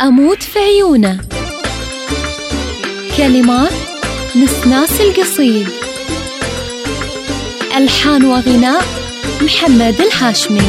أموت في عيونه. كلمات نسناس القصيد، ألحان وغناء محمد الهاشمي.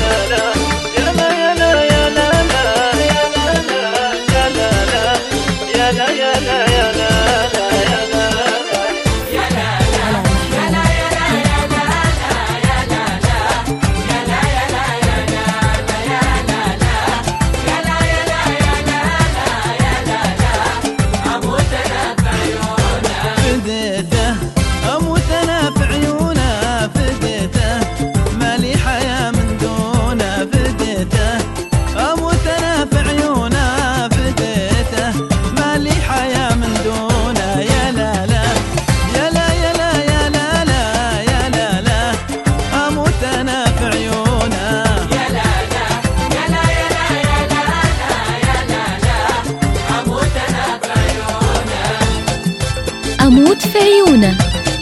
أموت في عيونه.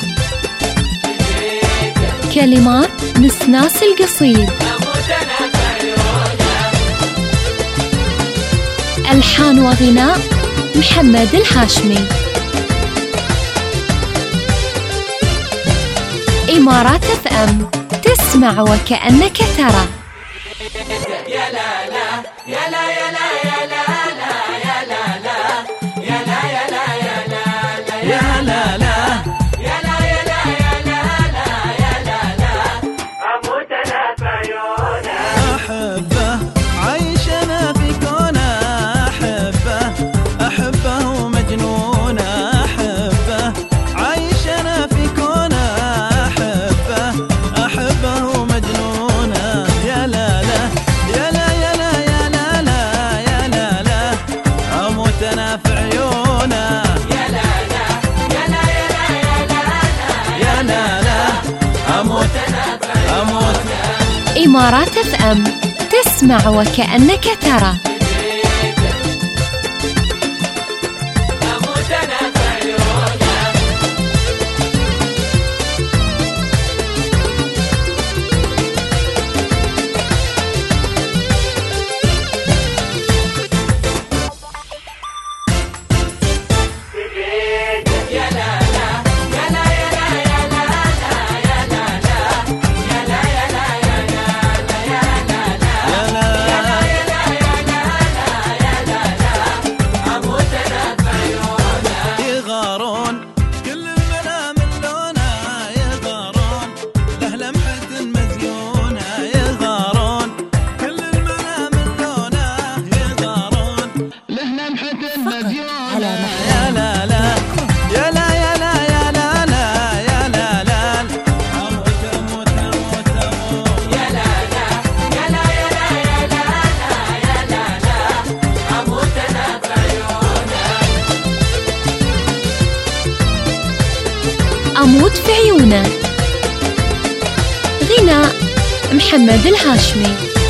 كلمات نسناس القصيد، ألحان وغناء محمد الهاشمي. إمارات FM، تسمع وكأنك ترى. يا لا لا يا لا يا لا يا لا لا يا لا لا يا لا يا لا يا لا يا لا لا يا لا يا لا يا لا لا يا لا لا أموت أنا في عيونه. أحبه عايش أنا في كونه، أحبه ومجنونه، أحبه عايش أنا في كونه، أحبه ومجنونه. يا لا لا يا لا يا لا يا لا لا يا لا لا أموت أنا في عيونه. يا لا لا يا لا يا لا يا لا يا لا لا أموت أموت. إمارات FM، تسمع وكأنك ترى. أموت أنا في عيونه. يا لا لا يا لا يا لا يا لا لا يا لا لا يا لا يا لا يا لا يا لا لا يا لا يا لا يا لا يا لا لا أموت أنا في عيونه. يغارون كل الملا من لونه، يغارون له لمحة مزيونة، يغارون كل الملا من لونه، يغارون له لمحة مزيونة. يا لا لا يا لا يا لا يا لا لا يا لا لا أموت أموت أموت أموت. يا لا لا يا لا يا لا يا لا يا لا لا أموت أنا في عيونه. أموت في عيونه. غناء محمد الهاشمي.